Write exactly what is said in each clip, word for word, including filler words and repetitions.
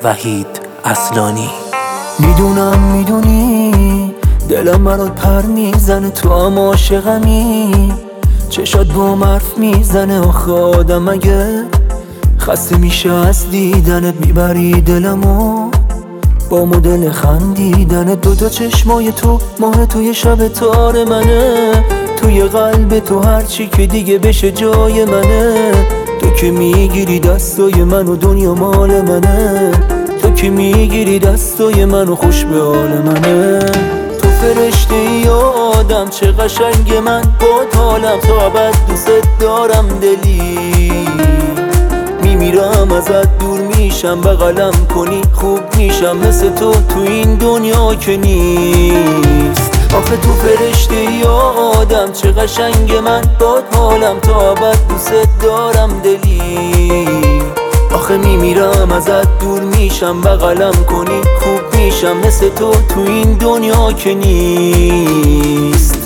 وحید اصلانی. میدونم میدونی دلم برات پر میزنه، تو هم عاشقمی، چشات با حرف میزنه. آخه آدم اگه خسته میشه از دیدنت، میبری دلمو با مدل خندیدنت. دوتا چشمای تو ماه توی شب تار منه، توی قلب تو هرچی که دیگه بشه جای منه. تو که میگیری دستای من و دنیا مال منه، تو که میگیری دستای من و خوش به حال منه. تو فرشته ای آدم، چه قشنگ من با حالم، تا ابد دوست دارم دلی. میمیرم ازت دور میشم، بغلم کنی خوب میشم، مثل تو تو این دنیا که نیست. آخه تو فرشته ای آدم، چه قشنگ من با حالم، تا ابد دوست دارم دلی. آخه میمیرم ازت دور میشم، بغلم کنی خوب میشم، مثل تو تو این دنیا که نیست.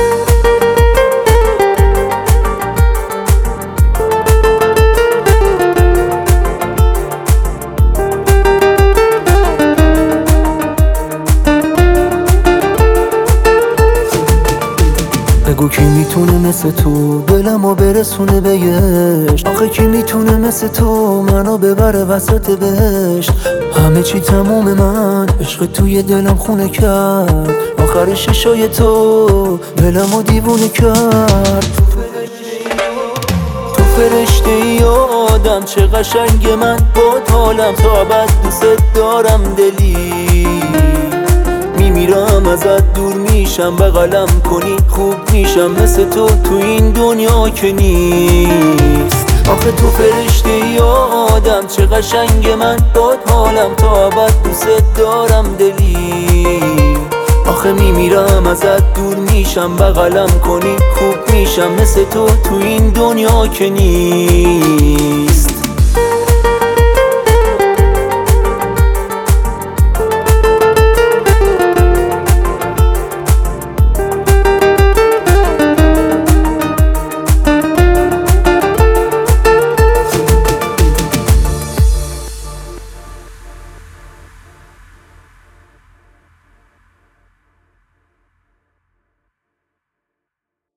بگو کی میتونه مثل تو دلمو برسونه بهش، آخه کی میتونه مثل تو منو ببره وسط بهشت. همه چی تموم من، عشق توی دلم خونه کرد، آخر ششای تو دلمو دیوونه کرد. تو فرشته ای آدم، چه قشنگ من با حالم، تا ابد دوست دارم دلی. میمیرم ازت دور میشم، بغلم کنی خوب میشم، مثل تو تو این دنیا که نیست. آخه تو فرشته ای آدم، چه قشنگ من با حالم، تا ابد دوست دارم دلی. آخه میمیرم ازت دور میشم، بغلم کنی خوب میشم، مثل تو تو این دنیا که نیست.